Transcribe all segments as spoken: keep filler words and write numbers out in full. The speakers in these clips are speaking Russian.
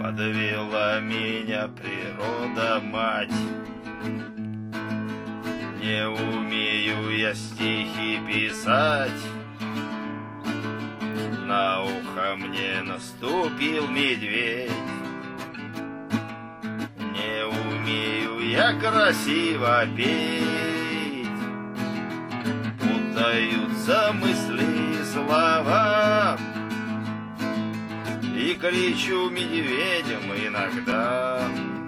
Подвела меня природа, мать. Не умею я стихи писать. На ухо мне наступил медведь. Не умею я красиво петь. Путаются мысли и слова. И кричу медведем иногда.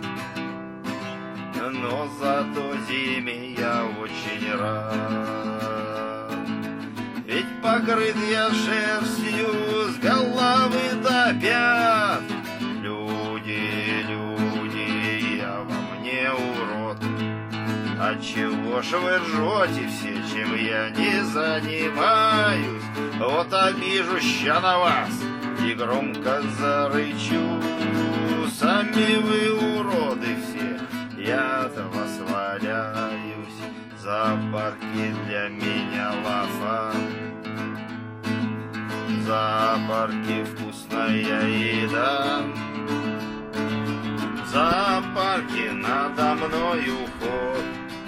Но зато зиме я очень рад. Ведь покрыт я шерстью с головы до пят. Люди, люди, я во мне урод. Отчего ж вы ржете все, чем я не занимаюсь? Вот обижусь ща на вас и громко зарычу. Сами вы уроды все, я от вас валяюсь. Зоопарки для меня лафа. В зоопарке вкусная еда. В зоопарке надо мной уход.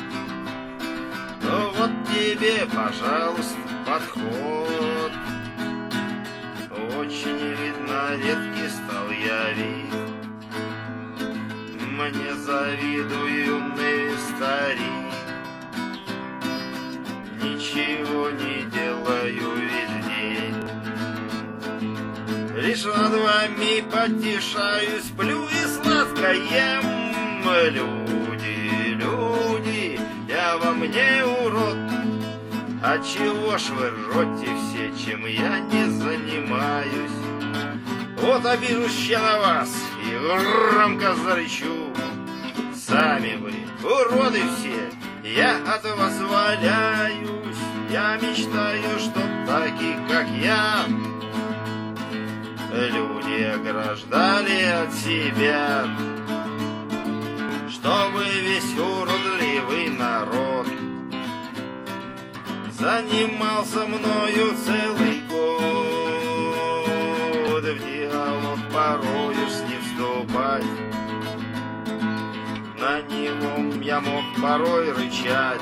Ну вот тебе, пожалуйста, подход. Очень, видно, редкий стал я вид. Мне завидует юный старик. Ничего не делаю весь день. Лишь над вами потешаюсь, сплю и сладко ем. Люди, люди, я во мне урод. Отчего ж вы ржете все, чем я не занимаюсь? Вот обижусь я на вас и громко зарычу. Сами вы уроды все, я от вас валяюсь. Я мечтаю, чтоб таких, как я, люди ограждали от себя. Чтобы весь уродливый народ занимался мною целый год. В диалог порою с ним вступать. На него я мог порой рычать.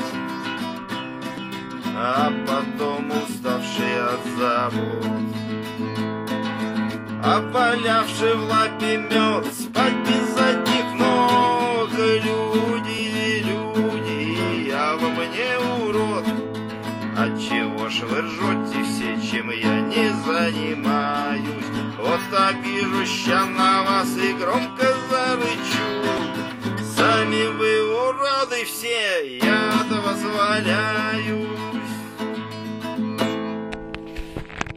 А потом, уставший от забот, опалявший в лапе мед, спать без одних ног. Люди, люди, я во мне урод. Отчего ж вы ржете все, чем я не занимаюсь? Вот обижусь ща на вас и громко зарычу. Сами вы уроды все, я от вас валяюсь.